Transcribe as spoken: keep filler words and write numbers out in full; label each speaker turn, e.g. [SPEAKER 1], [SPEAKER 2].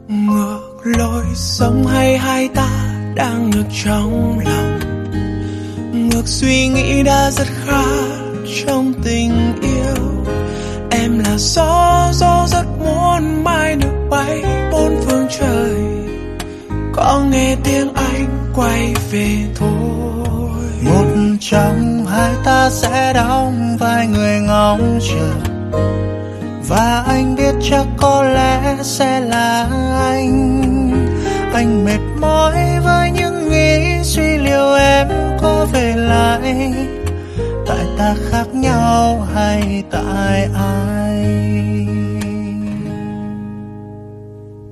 [SPEAKER 1] Ngược lối sống hay hai ta đang ngược trong lòng, ngược suy nghĩ đã rất khác trong tình yêu. Em là gió, gió rất muốn mai được bay bốn phương trời, có nghe tiếng anh quay về thôi.
[SPEAKER 2] Một trong hai ta sẽ đóng vai người ngóng chờ, và anh biết chắc có lẽ sẽ là anh. Anh mệt mỏi với những nghĩ suy liệu em có về lại, tại ta khác nhau hay tại ai?